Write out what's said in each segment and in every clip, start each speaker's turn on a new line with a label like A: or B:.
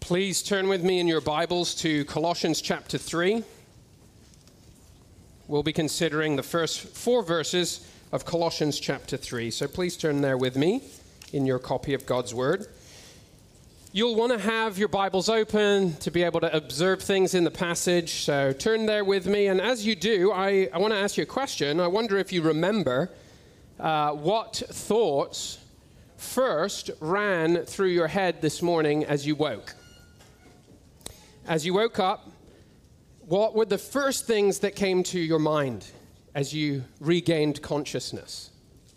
A: Please turn with me in your Bibles to Colossians chapter 3. We'll be considering the first 4 verses of Colossians chapter 3. So please turn there with me in your copy of God's Word. You'll want to have your Bibles open to be able to observe things in the passage. So turn there with me. And as you do, I want to ask you a question. I wonder if you remember what thoughts first ran through your head this morning as you woke. As you woke up, what were the first things that came to your mind as you regained consciousness?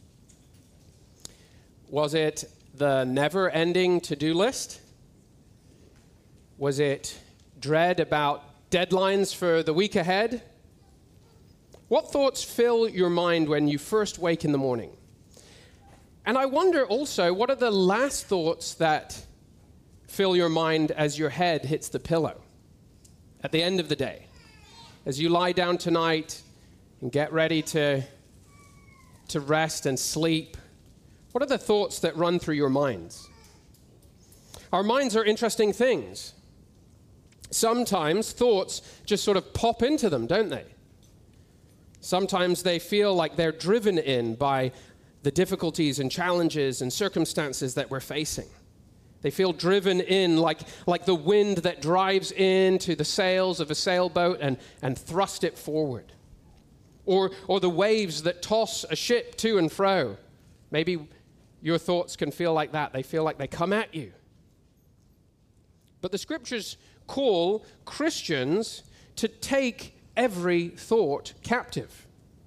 A: Was it the never-ending to-do list? Was it dread about deadlines for the week ahead? What thoughts fill your mind when you first wake in the morning? And I wonder also, what are the last thoughts that fill your mind as your head hits the pillow at the end of the day? As you lie down tonight and get ready to rest and sleep, what are the thoughts that run through your minds? Our minds are interesting things. Sometimes thoughts just sort of pop into them, don't they? Sometimes they feel like they're driven in by the difficulties and challenges and circumstances that we're facing. They feel driven in like the wind that drives into the sails of a sailboat and thrust it forward. Or the waves that toss a ship to and fro. Maybe your thoughts can feel like that. They feel like they come at you. But the scriptures call Christians to take every thought captive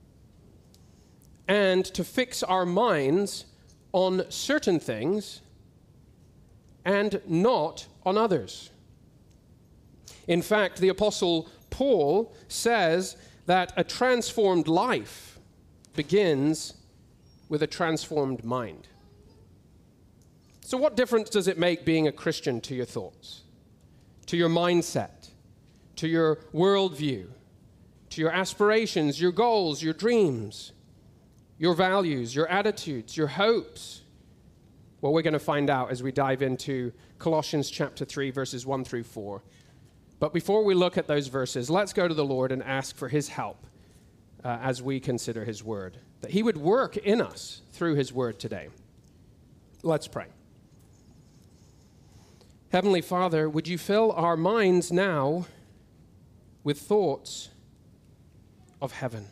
A: and to fix our minds on certain things and not on others. In fact, the Apostle Paul says that a transformed life begins with a transformed mind. So what difference does it make being a Christian to your thoughts, to your mindset, to your worldview, to your aspirations, your goals, your dreams, your values, your attitudes, your hopes? Well, we're going to find out as we dive into Colossians chapter 3, verses 1 through 4. But before we look at those verses, let's go to the Lord and ask for his help as we consider his word, that he would work in us through his word today. Let's pray. Heavenly Father, would you fill our minds now with thoughts of heaven,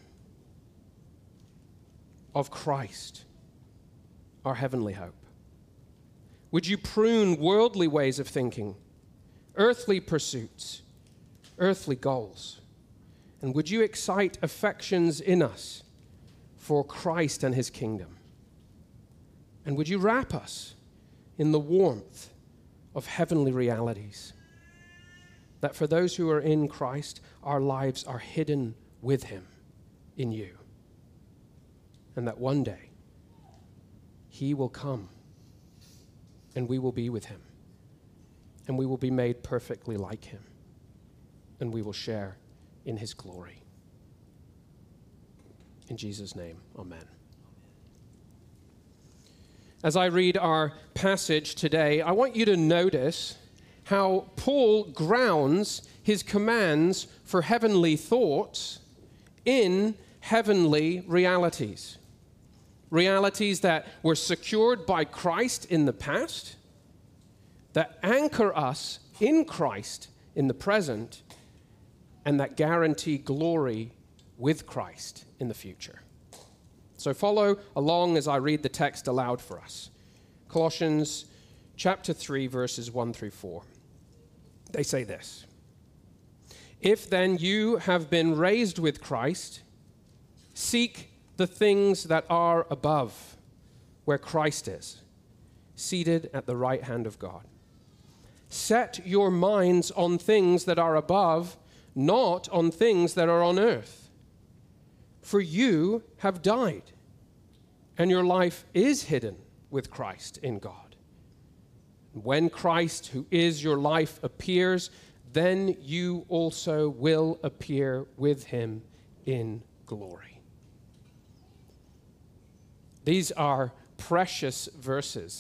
A: of Christ, our heavenly hope. Would you prune worldly ways of thinking, earthly pursuits, earthly goals? And would you excite affections in us for Christ and his kingdom? And would you wrap us in the warmth of heavenly realities, that for those who are in Christ, our lives are hidden with him in you, and that one day he will come and we will be with him, and we will be made perfectly like him, and we will share in his glory. In Jesus' name, amen. As I read our passage today, I want you to notice how Paul grounds his commands for heavenly thoughts in heavenly realities. Realities that were secured by Christ in the past, that anchor us in Christ in the present, and that guarantee glory with Christ in the future. So follow along as I read the text aloud for us. Colossians chapter 3, verses 1 through 4. They say this: "If then you have been raised with Christ, seek the things that are above, where Christ is, seated at the right hand of God. Set your minds on things that are above, not on things that are on earth. For you have died, and your life is hidden with Christ in God. When Christ, who is your life, appears, then you also will appear with him in glory." These are precious verses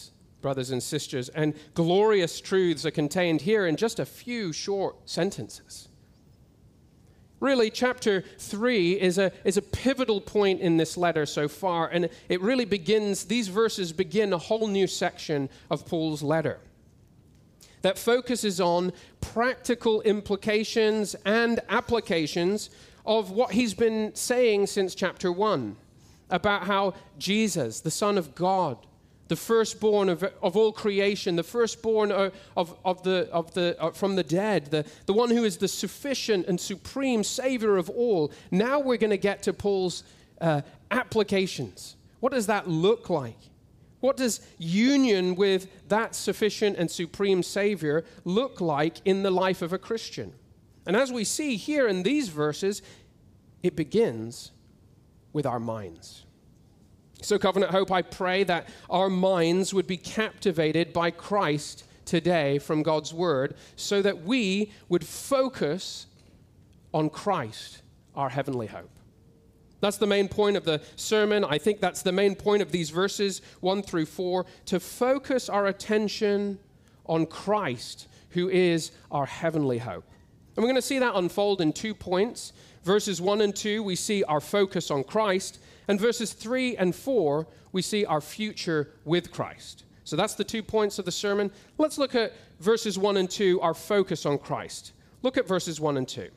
A: brothers and sisters, and glorious truths are contained here in just a few short sentences. Really, chapter 3 is a pivotal point in this letter so far, and it really begins, these verses begin a whole new section of Paul's letter that focuses on practical implications and applications of what he's been saying since chapter 1 about how Jesus, the Son of God, the firstborn of all creation, the firstborn from the dead, the one who is the sufficient and supreme Savior of all. Now we're going to get to Paul's applications. What does that look like? What does union with that sufficient and supreme Savior look like in the life of a Christian? And as we see here in these verses, it begins with our minds. So, Covenant Hope, I pray that our minds would be captivated by Christ today from God's Word, so that we would focus on Christ, our heavenly hope. That's the main point of the sermon. I think that's the main point of these verses 1 through 4, to focus our attention on Christ, who is our heavenly hope. And we're going to see that unfold in 2 points. Verses 1 and 2, we see our focus on Christ. And verses 3 and 4, we see our future with Christ. So that's the 2 points of the sermon. Let's look at verses 1 and 2, our focus on Christ. Look at verses 1 and 2.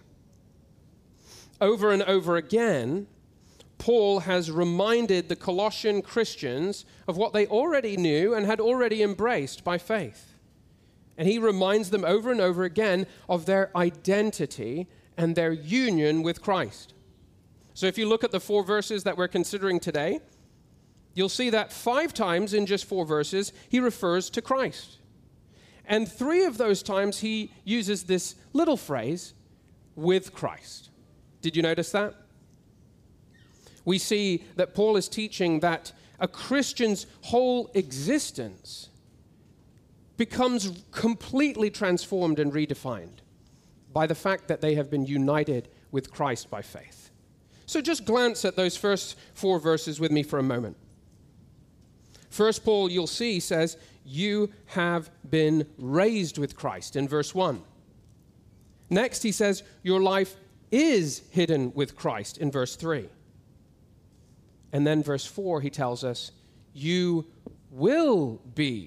A: Over and over again, Paul has reminded the Colossian Christians of what they already knew and had already embraced by faith. And he reminds them over and over again of their identity and their union with Christ. So if you look at the 4 verses that we're considering today, you'll see that 5 times in just 4 verses, he refers to Christ. And 3 of those times he uses this little phrase, with Christ. Did you notice that? We see that Paul is teaching that a Christian's whole existence becomes completely transformed and redefined by the fact that they have been united with Christ by faith. So just glance at those first 4 verses with me for a moment. First, Paul, you'll see, says, you have been raised with Christ in verse 1. Next, he says, your life is hidden with Christ in verse 3. And then verse 4, he tells us, you will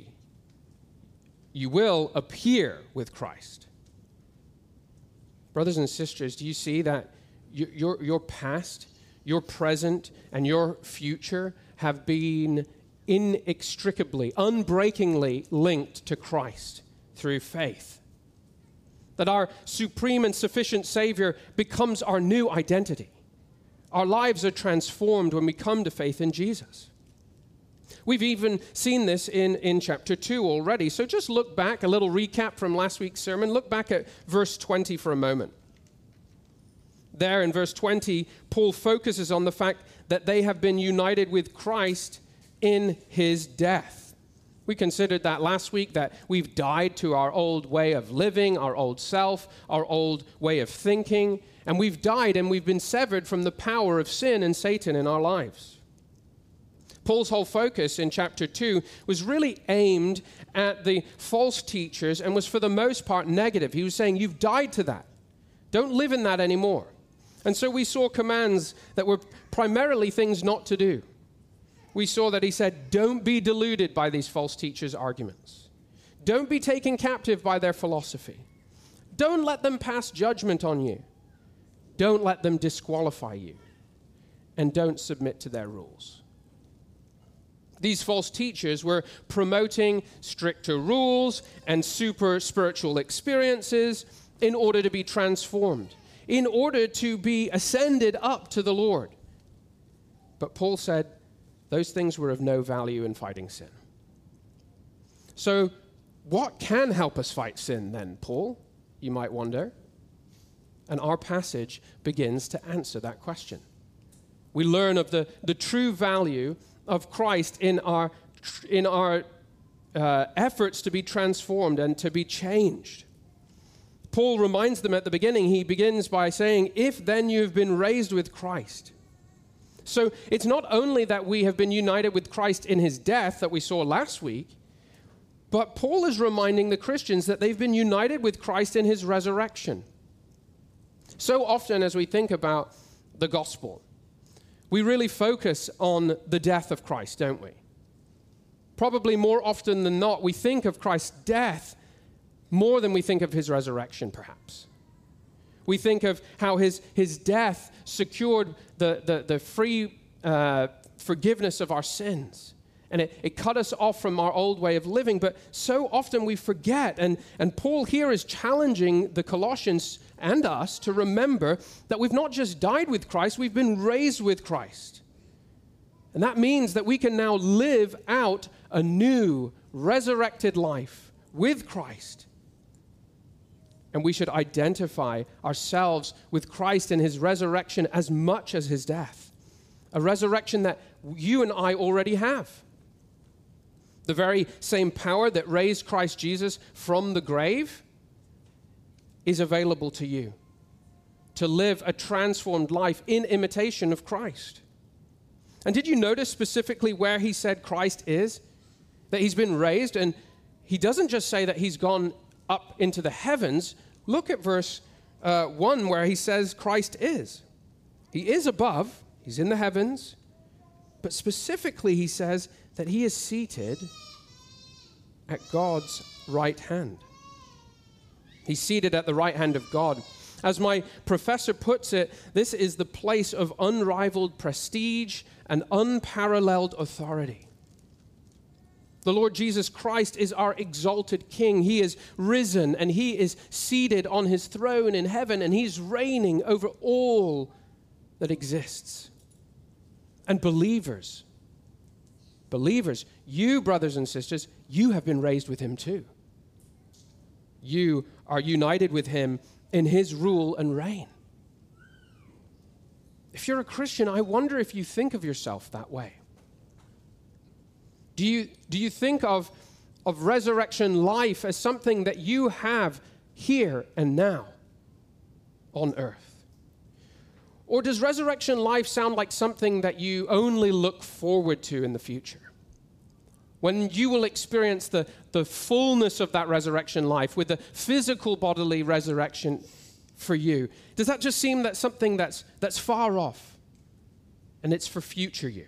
A: appear with Christ. Brothers and sisters, do you see that your past, your present, and your future have been inextricably, unbreakingly linked to Christ through faith? That our supreme and sufficient Savior becomes our new identity. Our lives are transformed when we come to faith in Jesus. We've even seen this in chapter 2 already. So just look back, a little recap from last week's sermon. Look back at verse 20 for a moment. There in verse 20, Paul focuses on the fact that they have been united with Christ in his death. We considered that last week, that we've died to our old way of living, our old self, our old way of thinking, and we've died and we've been severed from the power of sin and Satan in our lives. Paul's whole focus in chapter 2 was really aimed at the false teachers and was for the most part negative. He was saying, you've died to that. Don't live in that anymore. And so we saw commands that were primarily things not to do. We saw that he said, don't be deluded by these false teachers' arguments. Don't be taken captive by their philosophy. Don't let them pass judgment on you. Don't let them disqualify you. And don't submit to their rules. These false teachers were promoting stricter rules and super spiritual experiences in order to be transformed, in order to be ascended up to the Lord. But Paul said those things were of no value in fighting sin. So what can help us fight sin then, Paul? You might wonder. And our passage begins to answer that question. We learn of the true value of Christ in our efforts to be transformed and to be changed. Paul reminds them at the beginning, he begins by saying, if then you have been raised with Christ. So it's not only that we have been united with Christ in his death that we saw last week, But Paul is reminding the Christians that they've been united with Christ in his resurrection. So often as we think about the gospel, we really focus on the death of Christ, don't we? Probably more often than not, we think of Christ's death more than we think of his resurrection, perhaps. We think of how his death secured the free forgiveness of our sins. And it cut us off from our old way of living. But so often we forget. And Paul here is challenging the Colossians and us to remember that we've not just died with Christ, we've been raised with Christ. And that means that we can now live out a new, resurrected life with Christ. And we should identify ourselves with Christ in his resurrection as much as his death. A resurrection that you and I already have. The very same power that raised Christ Jesus from the grave is available to you to live a transformed life in imitation of Christ. And did you notice specifically where he said Christ is? That he's been raised, and he doesn't just say that he's gone up into the heavens. Look at verse 1 where he says Christ is. He is above, he's in the heavens, but specifically he says that he is seated at God's right hand. He's seated at the right hand of God. As my professor puts it, this is the place of unrivaled prestige and unparalleled authority. The Lord Jesus Christ is our exalted King. He is risen and he is seated on his throne in heaven, and he's reigning over all that exists. And believers, you brothers and sisters, you have been raised with him too. You are united with him in his rule and reign. If you're a Christian, I wonder if you think of yourself that way. Do you think of resurrection life as something that you have here and now on earth? Or does resurrection life sound like something that you only look forward to in the future? When you will experience the fullness of that resurrection life with the physical bodily resurrection for you, does that just seem that something that's far off and it's for future you?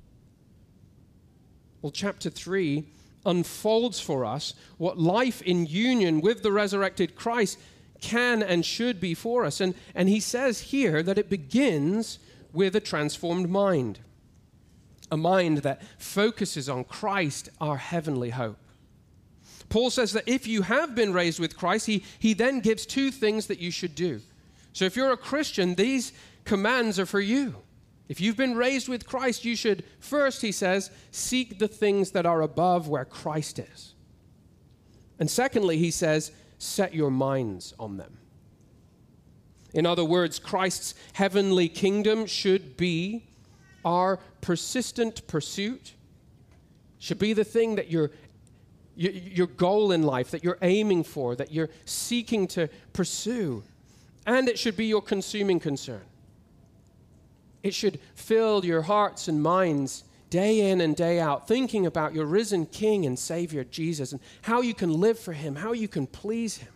A: Well, chapter 3 unfolds for us what life in union with the resurrected Christ can and should be for us. And he says here that it begins with a transformed mind. A mind that focuses on Christ, our heavenly hope. Paul says that if you have been raised with Christ, he then gives two things that you should do. So if you're a Christian, these commands are for you. If you've been raised with Christ, you should first, he says, seek the things that are above where Christ is. And secondly, he says, set your minds on them. In other words, Christ's heavenly kingdom should be our persistent pursuit, should be the thing that your goal in life, that you're aiming for, that you're seeking to pursue. And it should be your consuming concern. It should fill your hearts and minds day in and day out, thinking about your risen King and Savior, Jesus, and how you can live for him, how you can please him.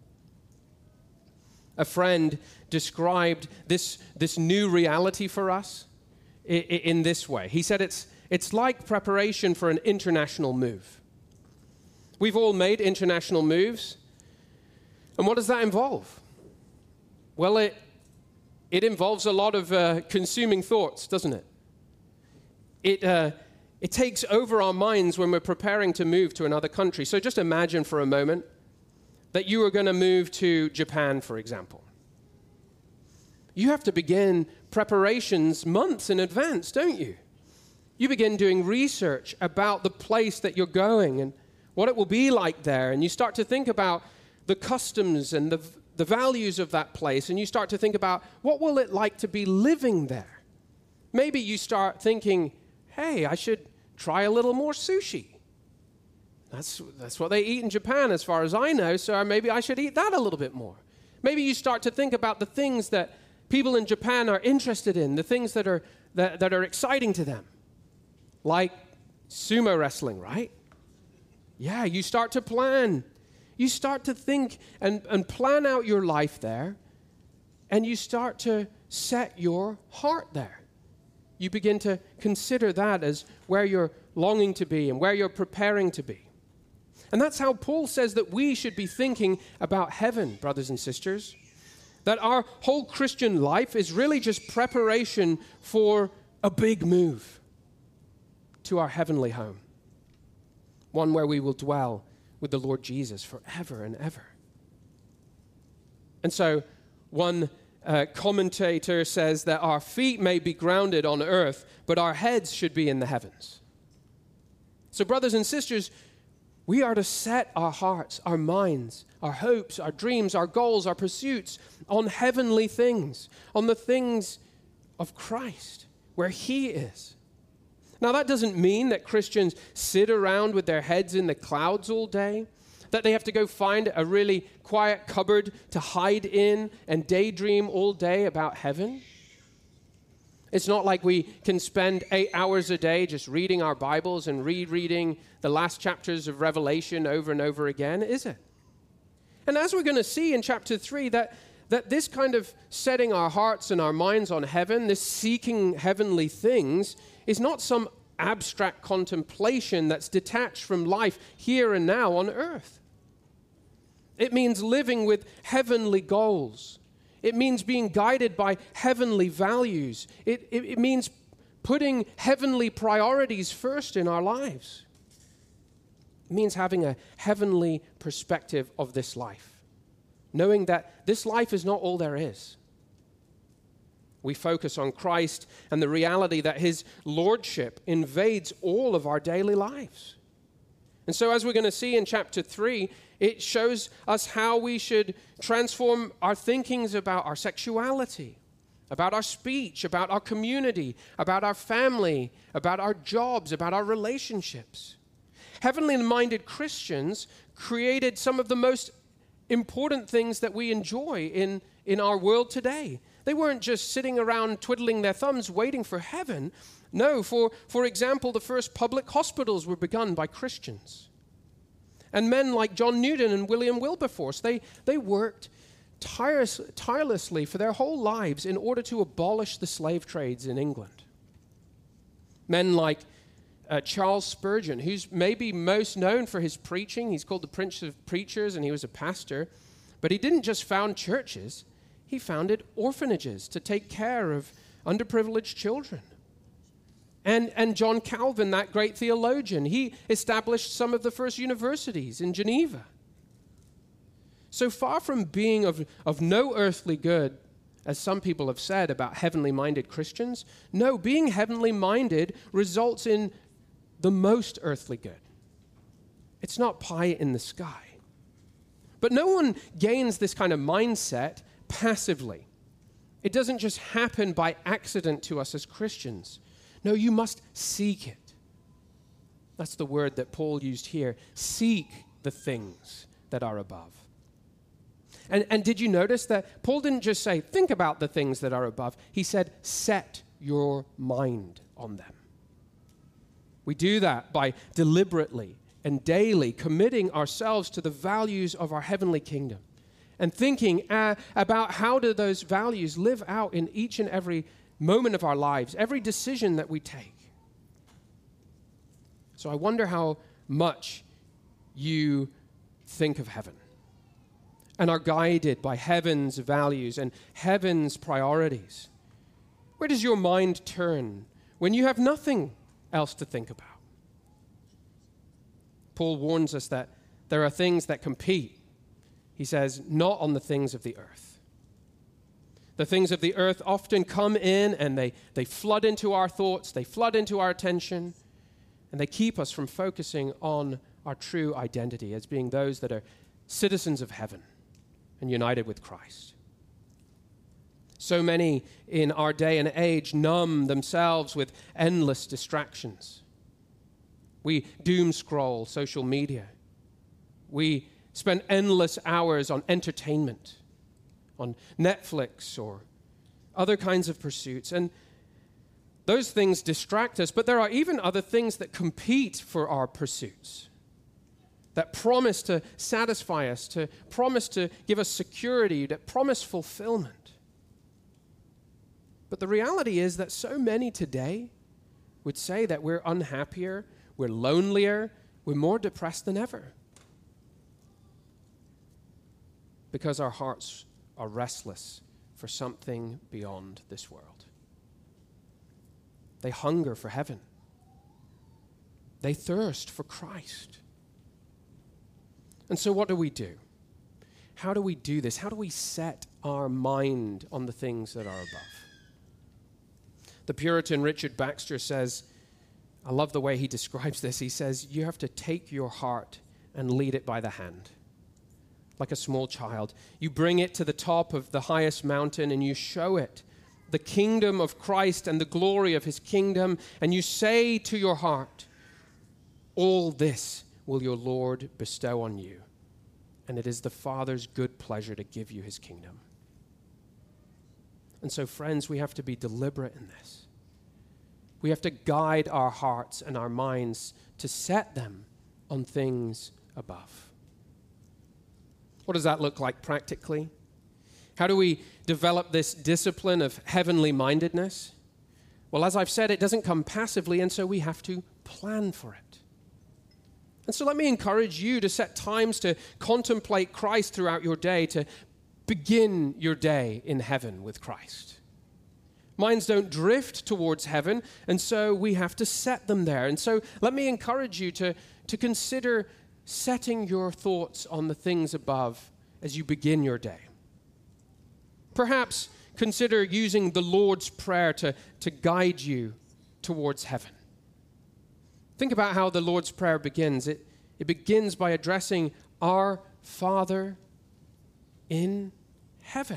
A: A friend described this new reality for us in this way. He said it's like preparation for an international move. We've all made international moves. And what does that involve? Well, it involves a lot of consuming thoughts, doesn't it? It takes over our minds when we're preparing to move to another country. So just imagine for a moment that you are going to move to Japan, for example. You have to begin preparations months in advance, don't you? You begin doing research about the place that you're going and what it will be like there. And you start to think about the customs and the values of that place. And you start to think about what will it like to be living there. Maybe you start thinking, hey, I should try a little more sushi. That's what they eat in Japan as far as I know, so maybe I should eat that a little bit more. Maybe you start to think about the things that people in Japan are interested in, the things that are exciting to them, like sumo wrestling, right? Yeah, you start to plan. You start to think and plan out your life there, and you start to set your heart there. You begin to consider that as where you're longing to be and where you're preparing to be. And that's how Paul says that we should be thinking about heaven, brothers and sisters. That our whole Christian life is really just preparation for a big move to our heavenly home. One where we will dwell with the Lord Jesus forever and ever. And so one commentator says that our feet may be grounded on earth, but our heads should be in the heavens. So brothers and sisters, we are to set our hearts, our minds, our hopes, our dreams, our goals, our pursuits on heavenly things, on the things of Christ, where He is. Now, that doesn't mean that Christians sit around with their heads in the clouds all day, that they have to go find a really quiet cupboard to hide in and daydream all day about heaven. It's not like we can spend 8 hours a day just reading our Bibles and rereading the last chapters of Revelation over and over again, is it? And as we're going to see in chapter 3, that this kind of setting our hearts and our minds on heaven, this seeking heavenly things, is not some abstract contemplation that's detached from life here and now on earth. It means living with heavenly goals. It means being guided by heavenly values. It means putting heavenly priorities first in our lives. It means having a heavenly perspective of this life, knowing that this life is not all there is. We focus on Christ and the reality that His lordship invades all of our daily lives. And so as we're going to see in chapter 3, it shows us how we should transform our thinkings about our sexuality, about our speech, about our community, about our family, about our jobs, about our relationships. Heavenly minded Christians created some of the most important things that we enjoy in our world today. They weren't just sitting around twiddling their thumbs waiting for heaven. No, for example, the first public hospitals were begun by Christians. And men like John Newton and William Wilberforce, they worked tirelessly for their whole lives in order to abolish the slave trades in England. Men like Charles Spurgeon, who's maybe most known for his preaching. He's called the Prince of Preachers, and he was a pastor. But he didn't just found churches. He founded orphanages to take care of underprivileged children. And John Calvin, that great theologian, he established some of the first universities in Geneva. So far from being of no earthly good, as some people have said about heavenly-minded Christians, no, being heavenly-minded results in the most earthly good. It's not pie in the sky. But no one gains this kind of mindset passively. It doesn't just happen by accident to us as Christians. No, you must seek it. That's the word that Paul used here. Seek the things that are above. And did you notice that Paul didn't just say, think about the things that are above. He said, set your mind on them. We do that by deliberately and daily committing ourselves to the values of our heavenly kingdom and thinking about how do those values live out in each and every moment of our lives, every decision that we take. So I wonder how much you think of heaven and are guided by heaven's values and heaven's priorities. Where does your mind turn when you have nothing else to think about? Paul warns us that there are things that compete. He says, not on the things of the earth. The things of the earth often come in and they flood into our thoughts, they flood into our attention, and they keep us from focusing on our true identity as being those that are citizens of heaven and united with Christ. So many in our day and age numb themselves with endless distractions. We doom scroll social media. We spend endless hours on entertainment, on Netflix or other kinds of pursuits. And those things distract us, but there are even other things that compete for our pursuits. that promise to satisfy us, to promise to give us security, that promise fulfillment. But the reality is that so many today would say that we're unhappier, we're lonelier, we're more depressed than ever. Because our hearts are restless for something beyond this world. They hunger for heaven. They thirst for Christ. And so what do we do? How do we do this? How do we set our mind on the things that are above? The Puritan Richard Baxter says, I love the way he describes this. He says, you have to take your heart and lead it by the hand. Like a small child. You bring it to the top of the highest mountain and you show it the kingdom of Christ and the glory of his kingdom. And you say to your heart, all this will your Lord bestow on you. And it is the Father's good pleasure to give you his kingdom. And so, friends, we have to be deliberate in this. We have to guide our hearts and our minds to set them on things above. What does that look like practically? How do we develop this discipline of heavenly mindedness? Well, as I've said, it doesn't come passively, and so we have to plan for it. And so let me encourage you to set times to contemplate Christ throughout your day, to begin your day in heaven with Christ. Minds don't drift towards heaven, and so we have to set them there. And so let me encourage you to consider setting your thoughts on the things above as you begin your day. Perhaps consider using the Lord's Prayer to guide you towards heaven. Think about how the Lord's Prayer begins. It begins by addressing our Father in heaven.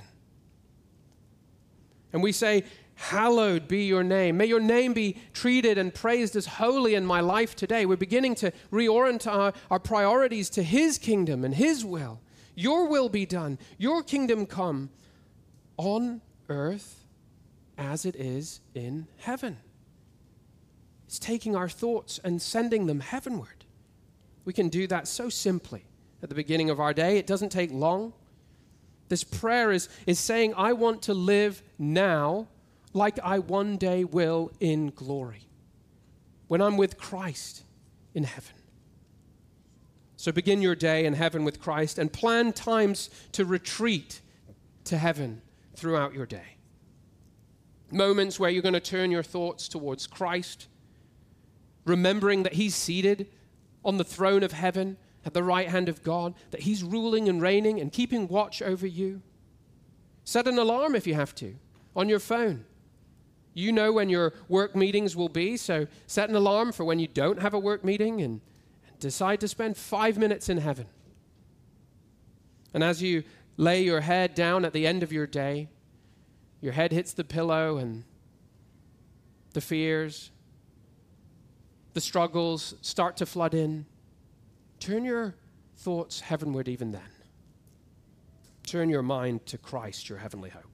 A: And we say, hallowed be your name. May your name be treated and praised as holy in my life today. We're beginning to reorient our priorities to his kingdom and his will. Your will be done. Your kingdom come on earth as it is in heaven. It's taking our thoughts and sending them heavenward. We can do that so simply at the beginning of our day. It doesn't take long. This prayer is saying, I want to live now like I one day will in glory, when I'm with Christ in heaven. So begin your day in heaven with Christ and plan times to retreat to heaven throughout your day. Moments where you're going to turn your thoughts towards Christ, remembering that he's seated on the throne of heaven at the right hand of God, that he's ruling and reigning and keeping watch over you. Set an alarm if you have to on your phone. You know when your work meetings will be, so set an alarm for when you don't have a work meeting and decide to spend 5 minutes in heaven. And as you lay your head down at the end of your day, your head hits the pillow and the fears, the struggles start to flood in. Turn your thoughts heavenward even then. Turn your mind to Christ, your heavenly hope.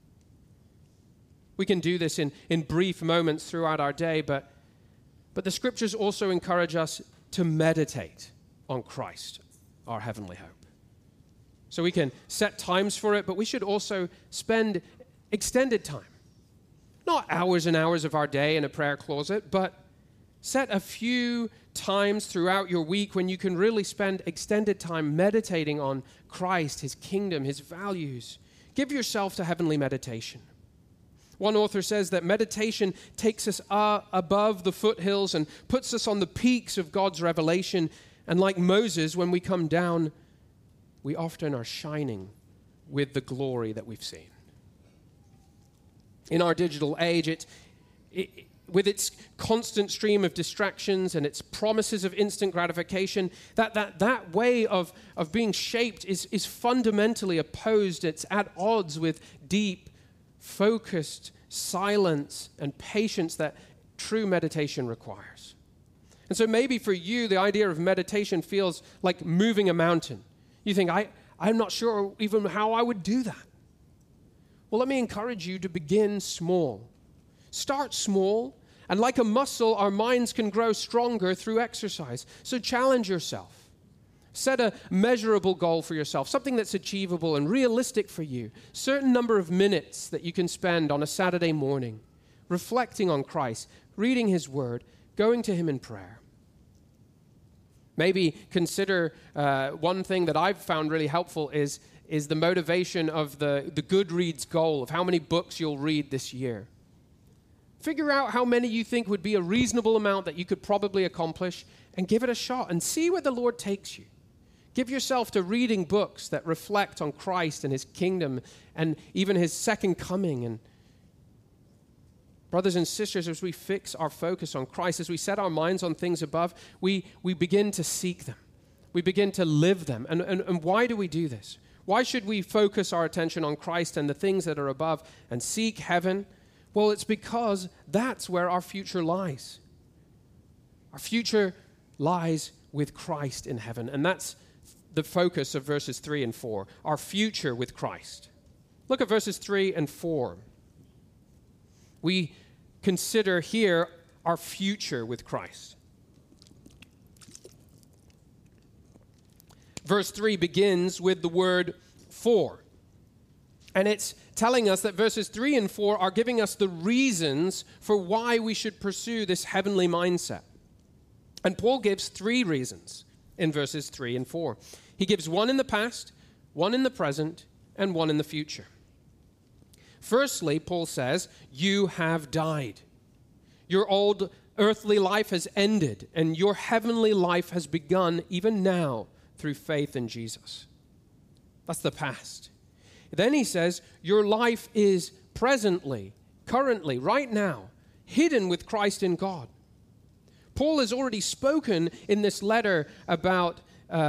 A: We can do this in brief moments throughout our day, but the scriptures also encourage us to meditate on Christ, our heavenly hope. So we can set times for it, but we should also spend extended time. Not hours and hours of our day in a prayer closet, but set a few times throughout your week when you can really spend extended time meditating on Christ, his kingdom, his values. Give yourself to heavenly meditation. One author says that meditation takes us above the foothills and puts us on the peaks of God's revelation. And like Moses, when we come down, we often are shining with the glory that we've seen. In our digital age, with its constant stream of distractions and its promises of instant gratification, that way of being shaped is fundamentally opposed. It's at odds with deep, focused silence and patience that true meditation requires. And so maybe for you, the idea of meditation feels like moving a mountain. You think, I'm not sure even how I would do that. Well, let me encourage you to begin small. Start small, and like a muscle, our minds can grow stronger through exercise. So challenge yourself. Set a measurable goal for yourself, something that's achievable and realistic for you. Certain number of minutes that you can spend on a Saturday morning, reflecting on Christ, reading his word, going to him in prayer. Maybe consider one thing that I've found really helpful is the motivation of the Goodreads goal of how many books you'll read this year. Figure out how many you think would be a reasonable amount that you could probably accomplish and give it a shot and see where the Lord takes you. Give yourself to reading books that reflect on Christ and his kingdom and even his second coming. And brothers and sisters, as we fix our focus on Christ, as we set our minds on things above, we begin to seek them. We begin to live them. And why do we do this? Why should we focus our attention on Christ and the things that are above and seek heaven? Well, it's because that's where our future lies. Our future lies with Christ in heaven, and that's the focus of verses 3 and 4, our future with Christ. Look at verses 3 and 4. We consider here our future with Christ. Verse 3 begins with the word for. And it's telling us that verses 3 and 4 are giving us the reasons for why we should pursue this heavenly mindset. And Paul gives 3 reasons in verses 3 and 4. He gives one in the past, one in the present, and one in the future. Firstly, Paul says, you have died. Your old earthly life has ended, and your heavenly life has begun even now through faith in Jesus. That's the past. Then he says, your life is presently, currently, right now, hidden with Christ in God. Paul has already spoken in this letter about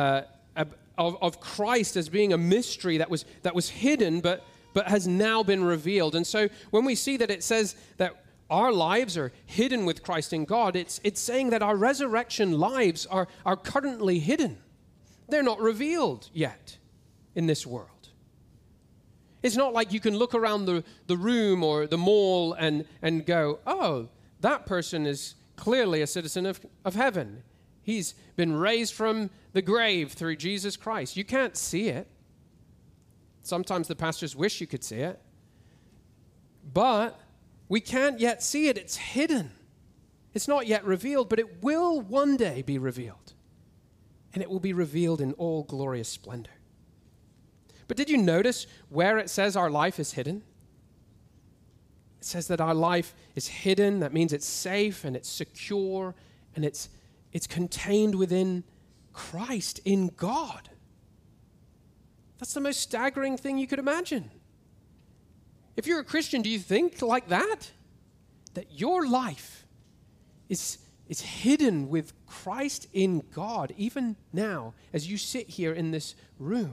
A: of Christ as being a mystery that was hidden but has now been revealed. And so when we see that it says that our lives are hidden with Christ in God, it's saying that our resurrection lives are currently hidden. They're not revealed yet in this world. It's not like you can look around the room or the mall and go, oh, that person is clearly a citizen of heaven. He's been raised from the grave through Jesus Christ. You can't see it. Sometimes the pastors wish you could see it. But we can't yet see it. It's hidden. It's not yet revealed, but it will one day be revealed. And it will be revealed in all glorious splendor. But did you notice where it says our life is hidden? It says that our life is hidden. That means it's safe and it's secure and it's contained within Christ in God. That's the most staggering thing you could imagine. If you're a Christian, do you think like that? That your life is hidden with Christ in God, even now, as you sit here in this room.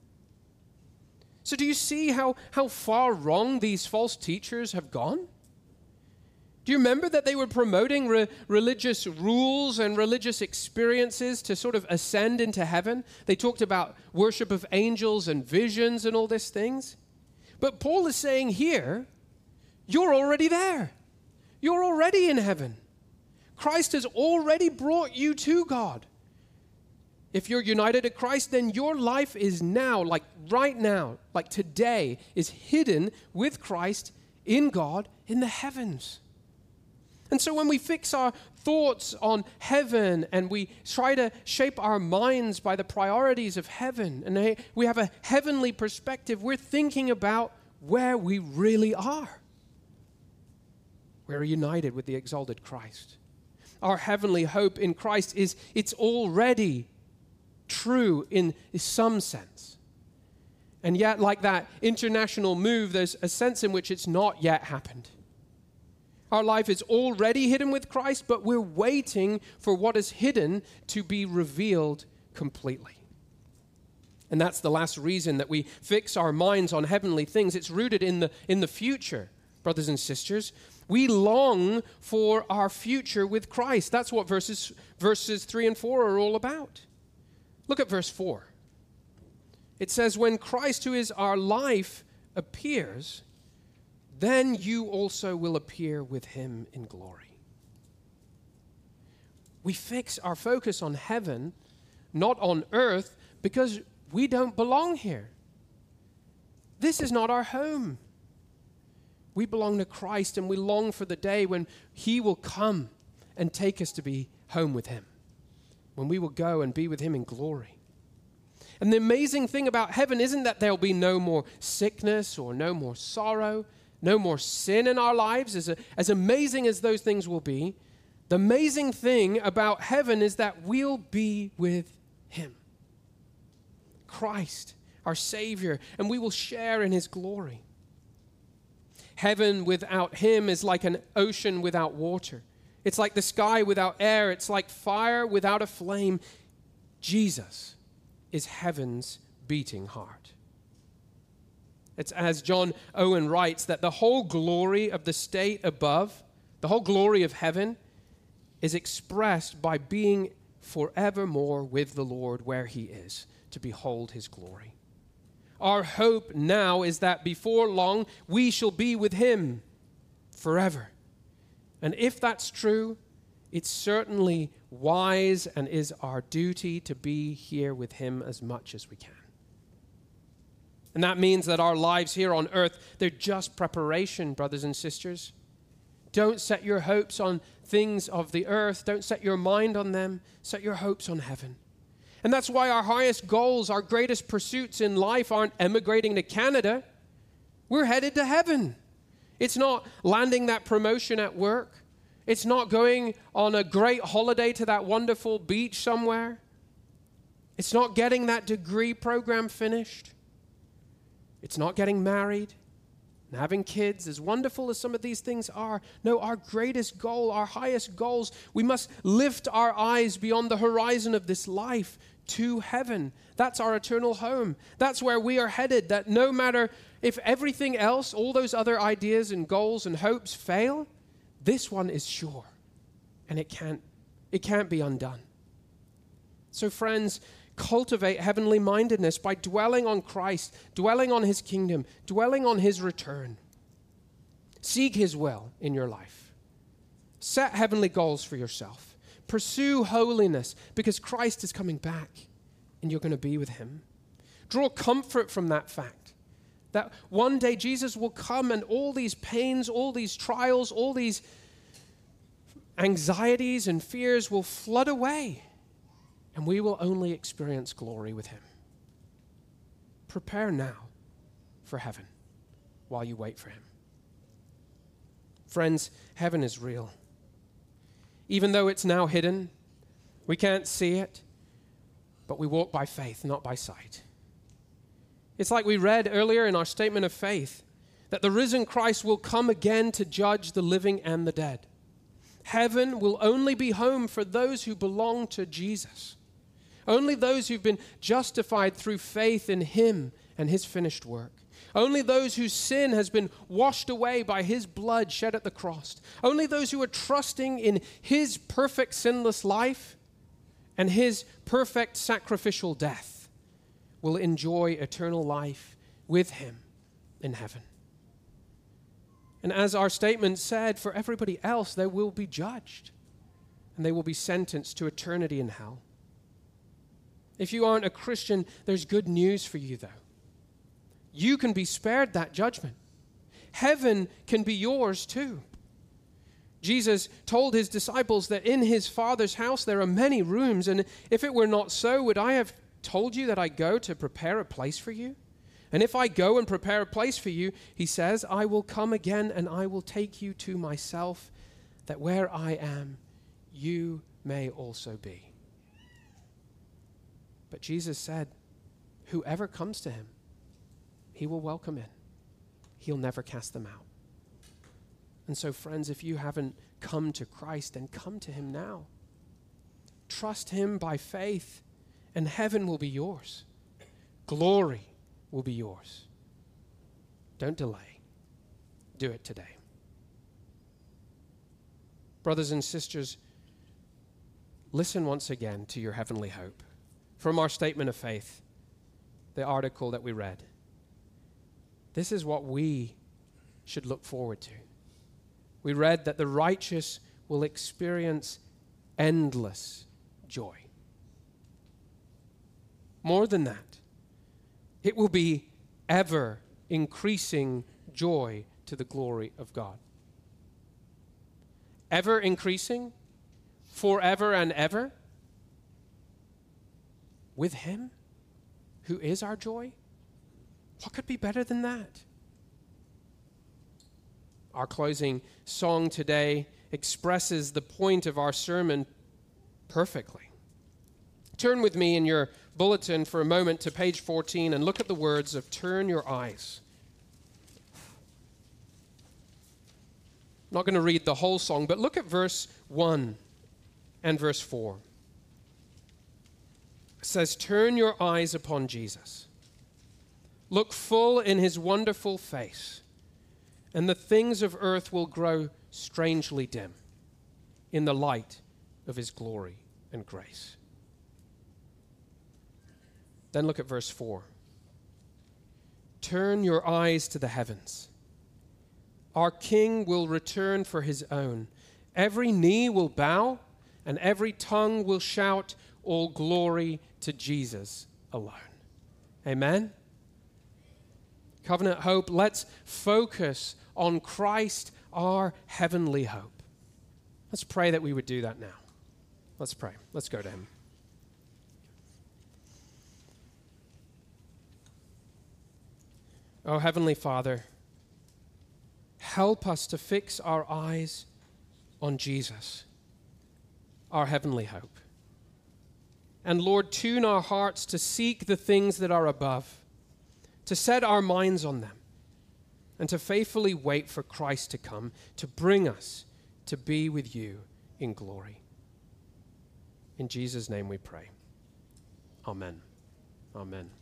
A: So do you see how far wrong these false teachers have gone? Do you remember that they were promoting religious rules and religious experiences to sort of ascend into heaven? They talked about worship of angels and visions and all these things. But Paul is saying here, you're already there. You're already in heaven. Christ has already brought you to God. If you're united to Christ, then your life is now, like right now, like today, is hidden with Christ in God in the heavens. And so when we fix our thoughts on heaven and we try to shape our minds by the priorities of heaven, and we have a heavenly perspective, we're thinking about where we really are. We're united with the exalted Christ. Our heavenly hope in Christ it's already true in some sense. And yet, like that international move, there's a sense in which it's not yet happened. Our life is already hidden with Christ, but we're waiting for what is hidden to be revealed completely. And that's the last reason that we fix our minds on heavenly things. It's rooted in the future, brothers and sisters. We long for our future with Christ. That's what verses 3 and 4 are all about. Look at verse 4. It says, when Christ, who is our life, appears, then you also will appear with him in glory. We fix our focus on heaven not on earth, because we don't belong here. This is not our home. We belong to Christ, and we long for the day when he will come and take us to be home with him, when we will go and be with him in glory. And the amazing thing about heaven isn't that there'll be no more sickness or no more sorrow, no more sin in our lives. As amazing as those things will be, the amazing thing about heaven is that we'll be with him, Christ, our Savior, and we will share in his glory. Heaven without him is like an ocean without water. It's like the sky without air. It's like fire without a flame. Jesus is heaven's beating heart. It's as John Owen writes, that the whole glory of the state above, the whole glory of heaven, is expressed by being forevermore with the Lord where he is, to behold his glory. Our hope now is that before long we shall be with him forever. And if that's true, it's certainly wise and is our duty to be here with him as much as we can. And that means that our lives here on earth, they're just preparation, brothers and sisters. Don't set your hopes on things of the earth. Don't set your mind on them. Set your hopes on heaven. And that's why our highest goals, our greatest pursuits in life aren't emigrating to Canada. We're headed to heaven. It's not landing that promotion at work. It's not going on a great holiday to that wonderful beach somewhere. It's not getting that degree program finished. It's not getting married and having kids, as wonderful as some of these things are. No, our greatest goal, our highest goals, we must lift our eyes beyond the horizon of this life to heaven. That's our eternal home. That's where we are headed, that no matter if everything else, all those other ideas and goals and hopes fail, this one is sure, and it can't be undone. So friends, cultivate heavenly mindedness by dwelling on Christ, dwelling on his kingdom, dwelling on his return. Seek his will in your life. Set heavenly goals for yourself. Pursue holiness because Christ is coming back and you're going to be with him. Draw comfort from that fact that one day Jesus will come and all these pains, all these trials, all these anxieties and fears will flood away. And we will only experience glory with him. Prepare now for heaven while you wait for him. Friends, heaven is real. Even though it's now hidden, we can't see it, but we walk by faith, not by sight. It's like we read earlier in our statement of faith, that the risen Christ will come again to judge the living and the dead. Heaven will only be home for those who belong to Jesus. Only those who've been justified through faith in him and his finished work. Only those whose sin has been washed away by his blood shed at the cross. Only those who are trusting in his perfect sinless life and his perfect sacrificial death will enjoy eternal life with him in heaven. And as our statement said, for everybody else, they will be judged and they will be sentenced to eternity in hell. If you aren't a Christian, there's good news for you, though. You can be spared that judgment. Heaven can be yours, too. Jesus told his disciples that in his Father's house there are many rooms, and if it were not so, would I have told you that I go to prepare a place for you? And if I go and prepare a place for you, he says, I will come again and I will take you to myself, that where I am, you may also be. But Jesus said, whoever comes to him, he will welcome in. He'll never cast them out. And so, friends, if you haven't come to Christ, then come to him now. Trust him by faith, and heaven will be yours. Glory will be yours. Don't delay. Do it today. Brothers and sisters, listen once again to your heavenly hope. From our statement of faith, the article that we read. This is what we should look forward to. We read that the righteous will experience endless joy. More than that, it will be ever increasing joy to the glory of God. Ever increasing, forever and ever, with Him who is our joy. What could be better than that? Our closing song today expresses the point of our sermon perfectly. Turn with me in your bulletin for a moment to page 14 and look at the words of "Turn Your Eyes." I'm not going to read the whole song, but look at verse 1 and verse 4. It says, "Turn your eyes upon Jesus. Look full in His wonderful face, and the things of earth will grow strangely dim in the light of His glory and grace." Then look at verse 4. "Turn your eyes to the heavens. Our King will return for His own. Every knee will bow, and every tongue will shout, all glory to Jesus alone." Amen? Covenant Hope, let's focus on Christ, our heavenly hope. Let's pray that we would do that now. Let's pray. Let's go to Him. Oh, Heavenly Father, help us to fix our eyes on Jesus, our heavenly hope. And Lord, tune our hearts to seek the things that are above, to set our minds on them, and to faithfully wait for Christ to come, to bring us to be with You in glory. In Jesus' name we pray. Amen. Amen.